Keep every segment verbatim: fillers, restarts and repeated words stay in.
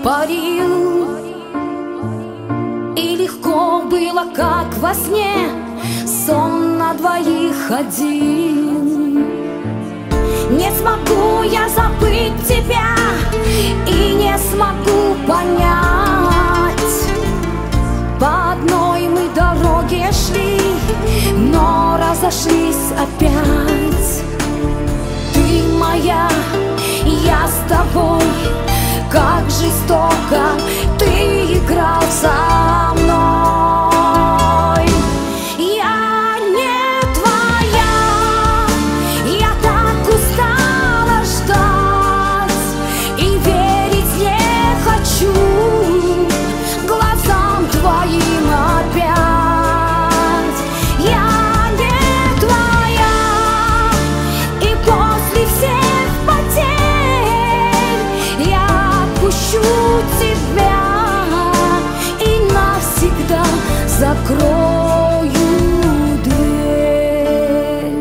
парил, и легко было, как во сне, сон на двоих один. Не смогу я забыть тебя и не смогу понять. По одной мы дороге шли, но разошлись опять. Ты моя, я с тобой, как жестоко ты играл со мной. Я не твоя, я так устала ждать и верить не хочу глазам твоим опять. Я не твоя, и после всех потерь я отпущу тебя и навсегда закрою дверь.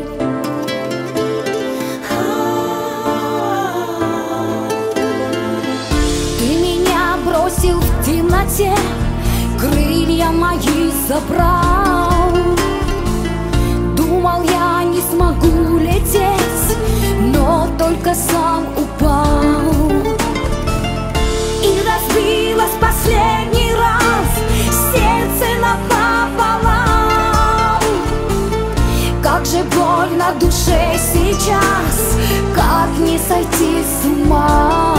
Ты меня бросил в темноте, крылья мои забрал. Думал, я не смогу лететь, но только сам упал. И разбилось последний раз сердце напополам. Как же больно душе сейчас, как не сойти с ума.